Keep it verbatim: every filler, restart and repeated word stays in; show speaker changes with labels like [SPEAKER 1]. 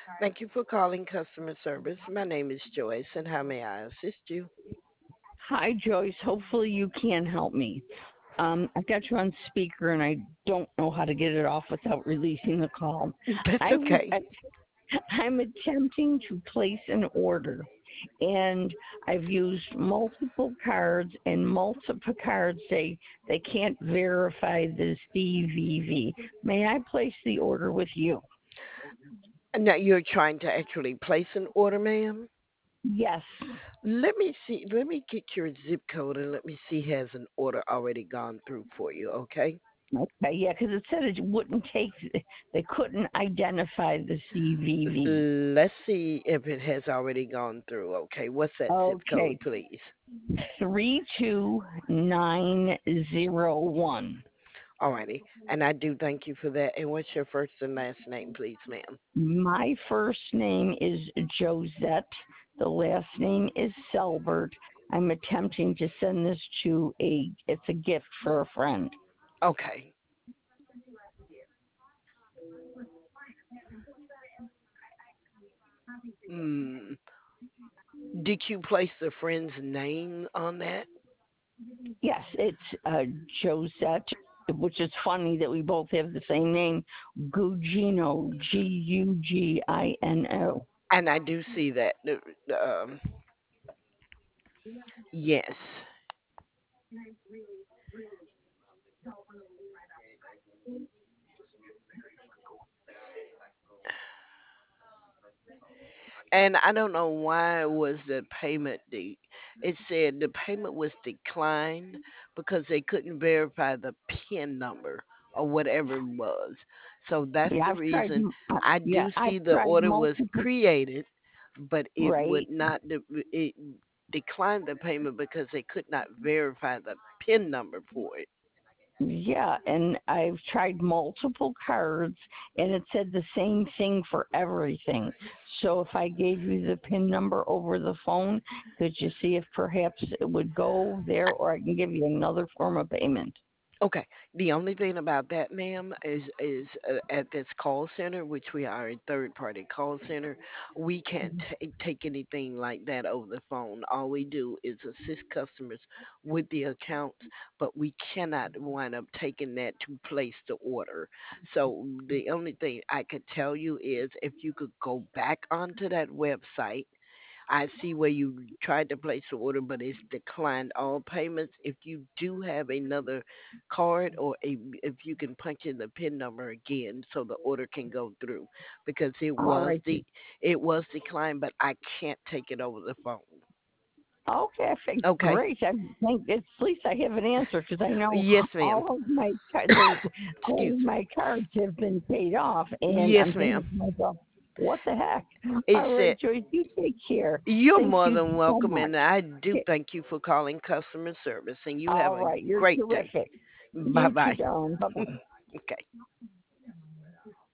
[SPEAKER 1] Thank you for calling customer service. My name is Joyce, and how may I assist you?
[SPEAKER 2] Hi, Joyce. Hopefully you can help me. Um, I've got you on speaker, and I don't know how to get it off without releasing the call.
[SPEAKER 1] That's
[SPEAKER 2] I was,
[SPEAKER 1] okay.
[SPEAKER 2] I'm attempting to place an order, and I've used multiple cards, and multiple cards say they can't verify the C V V. May I place the order with you?
[SPEAKER 1] Now you're trying to actually place an order, ma'am.
[SPEAKER 2] Yes.
[SPEAKER 1] Let me see. Let me get your zip code and let me see has an order already gone through for you. Okay.
[SPEAKER 2] Okay, yeah, because it said it wouldn't take, they couldn't identify the C V V.
[SPEAKER 1] Let's see if it has already gone through. Okay. What's that zip code,
[SPEAKER 2] Okay,
[SPEAKER 1] please?
[SPEAKER 2] three two nine zero one.
[SPEAKER 1] Alrighty. And I do thank you for that. And what's your first and last name, please, ma'am?
[SPEAKER 2] My first name is Josette. The last name is Selbert. I'm attempting to send this to a, it's a gift for a friend.
[SPEAKER 1] Okay. Hmm. Did you place the friend's name on that?
[SPEAKER 2] Yes, it's uh, Josette, which is funny that we both have the same name, Gugino, G U G I N O.
[SPEAKER 1] And I do see that. uh, Um, yes. And I don't know why was the payment de- it said the payment was declined because they couldn't verify the PIN number or whatever it was. So that's
[SPEAKER 2] Yeah,
[SPEAKER 1] the
[SPEAKER 2] I've tried.
[SPEAKER 1] reason
[SPEAKER 2] m- Uh,
[SPEAKER 1] I
[SPEAKER 2] yeah,
[SPEAKER 1] do
[SPEAKER 2] I've
[SPEAKER 1] see the
[SPEAKER 2] tried
[SPEAKER 1] order was
[SPEAKER 2] multiple.
[SPEAKER 1] created, but it would
[SPEAKER 2] Right.
[SPEAKER 1] not de- it declined the payment because they could not verify the PIN number for it.
[SPEAKER 2] Yeah, and I've tried multiple cards, and it said the same thing for everything. So if I gave you the PIN number over the phone, could you see if perhaps it would go there, or I can give you another form of payment?
[SPEAKER 1] Okay. The only thing about that, ma'am, is is uh, at this call center, which we are a third party call center, we can't ta take anything like that over the phone. All we do is assist customers with the accounts, but we cannot wind up taking that to place the order. So the only thing I could tell you is if you could go back onto that website. I see where you tried to place the order, but it's declined all payments. If you do have another card or a, if you can punch in the PIN number again so the order can go through, because it
[SPEAKER 2] All
[SPEAKER 1] was
[SPEAKER 2] right.
[SPEAKER 1] the it was declined, but I can't take it over the phone.
[SPEAKER 2] Okay, I think
[SPEAKER 1] Okay.
[SPEAKER 2] great. I think at least I have an answer because I know
[SPEAKER 1] Yes, ma'am.
[SPEAKER 2] all of my ca- they all
[SPEAKER 1] Excuse
[SPEAKER 2] of
[SPEAKER 1] me.
[SPEAKER 2] my cards have been paid off, and
[SPEAKER 1] Yes,
[SPEAKER 2] I'm thinking
[SPEAKER 1] ma'am.
[SPEAKER 2] to myself, what the heck?
[SPEAKER 1] It
[SPEAKER 2] All right,
[SPEAKER 1] said
[SPEAKER 2] Joyce, you take care.
[SPEAKER 1] you're
[SPEAKER 2] Thank
[SPEAKER 1] more
[SPEAKER 2] you
[SPEAKER 1] than
[SPEAKER 2] so
[SPEAKER 1] welcome,
[SPEAKER 2] much.
[SPEAKER 1] and I do
[SPEAKER 2] Okay,
[SPEAKER 1] thank you for calling customer service, and you have
[SPEAKER 2] all
[SPEAKER 1] a
[SPEAKER 2] right, you're
[SPEAKER 1] great day.
[SPEAKER 2] terrific.
[SPEAKER 1] Bye
[SPEAKER 2] You too,
[SPEAKER 1] bye.
[SPEAKER 2] darling. Bye bye.
[SPEAKER 1] Okay.